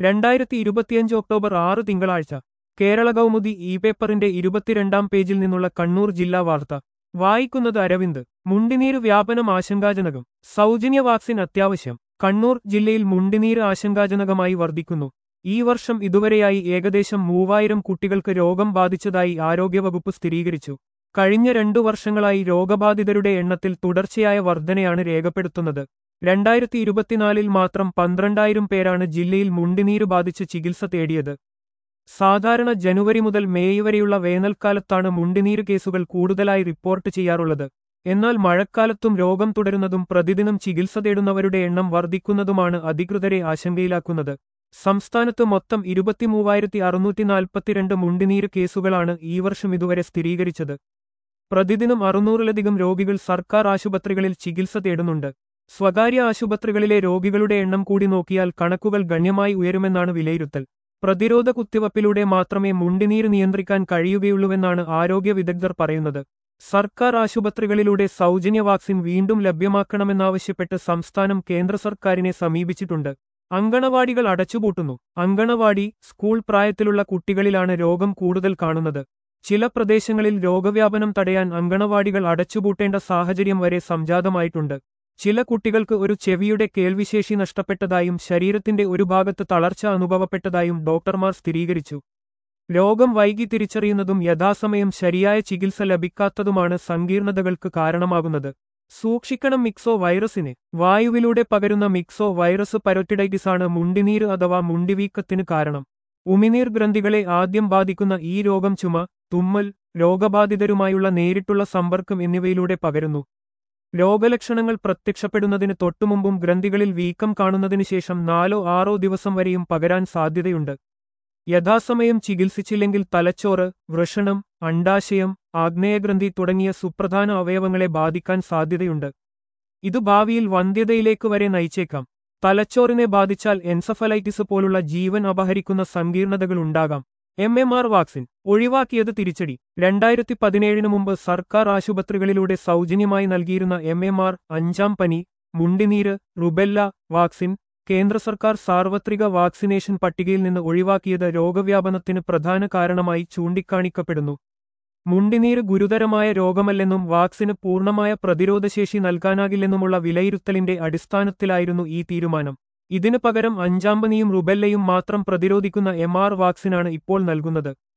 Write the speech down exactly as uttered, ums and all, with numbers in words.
രണ്ടായിരത്തി ഇരുപത്തിയഞ്ച് ഒക്ടോബർ ആറ് തിങ്കളാഴ്ച കേരള കൗമുദി ഇ പേപ്പറിന്റെ ഇരുപത്തിരണ്ടാം പേജിൽ നിന്നുള്ള കണ്ണൂർ ജില്ലാ വാർത്ത വായിക്കുന്നത് അരവിന്ദ്. മുണ്ടിനീര് വ്യാപനം ആശങ്കാജനകം. സൗജന്യ വാക്സിൻ അത്യാവശ്യം. കണ്ണൂർ ജില്ലയിൽ മുണ്ടിനീര് ആശങ്കാജനകമായി വർദ്ധിക്കുന്നു. ഈ വർഷം ഇതുവരെയായി ഏകദേശം മൂവായിരം കുട്ടികൾക്ക് രോഗം ബാധിച്ചതായി ആരോഗ്യവകുപ്പ് സ്ഥിരീകരിച്ചു. കഴിഞ്ഞ രണ്ടു വർഷങ്ങളായി രോഗബാധിതരുടെ എണ്ണത്തിൽ തുടർച്ചയായ വർധനയാണ് രേഖപ്പെടുത്തുന്നത്. രണ്ടായിരത്തി ഇരുപത്തിനാലിൽ മാത്രം പന്ത്രണ്ടായിരം പേരാണ് ജില്ലയിൽ മുണ്ടിനീര് ബാധിച്ച് ചികിത്സ തേടിയത്. സാധാരണ ജനുവരി മുതൽ മേയ് വരെയുള്ള വേനൽക്കാലത്താണ് മുണ്ടിനീര് കേസുകൾ കൂടുതലായി റിപ്പോർട്ട് ചെയ്യാറുള്ളത്. എന്നാൽ മഴക്കാലത്തും രോഗം തുടരുന്നതും പ്രതിദിനം ചികിത്സ തേടുന്നവരുടെ എണ്ണം വർദ്ധിക്കുന്നതുമാണ് അധികൃതരെ ആശങ്കയിലാക്കുന്നത്. സംസ്ഥാനത്ത് മൊത്തം ഇരുപത്തിമൂവായിരത്തി അറുന്നൂറ്റി നാൽപ്പത്തിരണ്ട് മുണ്ടിനീര് കേസുകളാണ് ഈ വർഷം ഇതുവരെ സ്ഥിരീകരിച്ചത്. പ്രതിദിനം അറുന്നൂറിലധികം രോഗികൾ സർക്കാർ ആശുപത്രികളിൽ ചികിത്സ തേടുന്നുണ്ട്. സ്വകാര്യ ആശുപത്രികളിലെ രോഗികളുടെ എണ്ണം കൂടി നോക്കിയാൽ കണക്കുകൾ ഗണ്യമായി ഉയരുമെന്നാണ് വിലയിരുത്തൽ. പ്രതിരോധ കുത്തിവയ്പ്പിലൂടെ മാത്രമേ മുണ്ടിനീര് നിയന്ത്രിക്കാൻ കഴിയുകയുള്ളൂവെന്നാണ് ആരോഗ്യ വിദഗ്ധർ പറയുന്നത്. സർക്കാർ ആശുപത്രികളിലൂടെ സൗജന്യ വാക്സിൻ വീണ്ടും ലഭ്യമാക്കണമെന്നാവശ്യപ്പെട്ട് സംസ്ഥാനം കേന്ദ്ര സർക്കാരിനെ സമീപിച്ചിട്ടുണ്ട്. അങ്കണവാടികൾ അടച്ചുപൂട്ടുന്നു. അങ്കണവാടി, സ്കൂൾ പ്രായത്തിലുള്ള കുട്ടികളിലാണ് രോഗം കൂടുതൽ കാണുന്നത്. ചില പ്രദേശങ്ങളിൽ രോഗവ്യാപനം തടയാൻ അങ്കണവാടികൾ അടച്ചുപൂട്ടേണ്ട സാഹചര്യം വരെ സംജാതമായിട്ടുണ്ട്. ചില കുട്ടികൾക്ക് ഒരു ചെവിയുടെ കേൾവിശേഷി നഷ്ടപ്പെട്ടതായും ശരീരത്തിന്റെ ഒരു ഭാഗത്ത് തളർച്ച അനുഭവപ്പെട്ടതായും ഡോക്ടർമാർ സ്ഥിരീകരിച്ചു. രോഗം വൈകി തിരിച്ചറിയുന്നതും യഥാസമയം ശരിയായ ചികിത്സ ലഭിക്കാത്തതുമാണ് സങ്കീർണതകൾക്ക് കാരണമാകുന്നത്. സൂക്ഷിക്കണം. മിക്സോ വൈറസിനെ. വായുവിലൂടെ പകരുന്ന മിക്സോ വൈറസ് പരോറ്റിഡൈറ്റിസാണ് മുണ്ടിനീര് അഥവാ മുണ്ടിവീക്കത്തിന് കാരണം. ഉമിനീർ ഗ്രന്ഥികളെ ആദ്യം ബാധിക്കുന്ന ഈ രോഗം ചുമ, തുമ്മൽ, രോഗബാധിതരുമായുള്ള നേരിട്ടുള്ള സമ്പർക്കം എന്നിവയിലൂടെ പകരുന്നു. രോഗലക്ഷണങ്ങൾ പ്രത്യക്ഷപ്പെടുന്നതിന് തൊട്ടുമുമ്പും ഗ്രന്ഥികളിൽ വീക്കം കാണുന്നതിനു ശേഷം നാലോ ആറോ ദിവസം വരെയും പകരാൻ സാധ്യതയുണ്ട്. യഥാസമയം ചികിത്സിച്ചില്ലെങ്കിൽ തലച്ചോറ്, വൃഷണം, അണ്ഡാശയം, ആഗ്നേയഗ്രന്ഥി തുടങ്ങിയ സുപ്രധാന അവയവങ്ങളെ ബാധിക്കാൻ സാധ്യതയുണ്ട്. ഇത് ഭാവിയിൽ വന്ധ്യതയിലേക്ക് വരെ നയിച്ചേക്കാം. തലച്ചോറിനെ ബാധിച്ചാൽ എൻസഫലൈറ്റിസ് പോലുള്ള ജീവൻ അപഹരിക്കുന്ന സങ്കീർണതകൾ ഉണ്ടാകാം. എം എം ആർ വാക്സിൻ ഒഴിവാക്കിയത് തിരിച്ചടി. രണ്ടായിരത്തി പതിനേഴിന് മുമ്പ് സർക്കാർ ആശുപത്രികളിലൂടെ സൗജന്യമായി നൽകിയിരുന്ന എം എം ആർ, അഞ്ചാം പനി, മുണ്ടിനീര്, റുബെല്ല വാക്സിൻ കേന്ദ്ര സർക്കാർ സാർവത്രിക വാക്സിനേഷൻ പട്ടികയിൽ നിന്ന് ഒഴിവാക്കിയത് രോഗവ്യാപനത്തിന് പ്രധാന കാരണമായി ചൂണ്ടിക്കാണിക്കപ്പെടുന്നു. മുണ്ടിനീര് ഗുരുതരമായ രോഗമല്ലെന്നും വാക്സിന് പൂർണ്ണമായ പ്രതിരോധശേഷി നൽകാനാകില്ലെന്നുമുള്ള വിലയിരുത്തലിന്റെ അടിസ്ഥാനത്തിലായിരുന്നു ഈ തീരുമാനം. ഇതിനു പകരം അഞ്ചാം പനിയും റുബെല്ലയും മാത്രം പ്രതിരോധിക്കുന്ന എം ആർ വാക്സിനാണ് ഇപ്പോൾ നൽകുന്നത്.